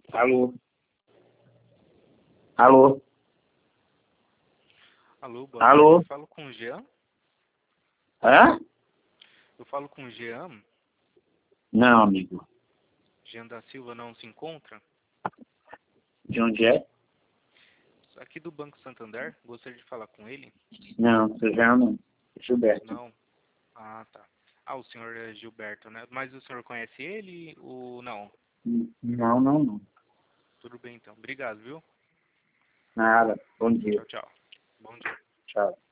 Alô? Alô? Alô, boa Alô? tarde. Eu falo com o Jean? Hã? Eu falo com o Jean? Não, amigo. Jean da Silva não se encontra? De onde é? Aqui do Banco Santander, gostaria de falar com ele? Não, você já não. Gilberto. Não? Ah, tá. Ah, o senhor é Gilberto, né? Mas o senhor conhece ele ou não? Não, não, não. Tudo bem então. Obrigado, viu? Nada. Bom dia. Tchau, tchau. Bom dia. Tchau.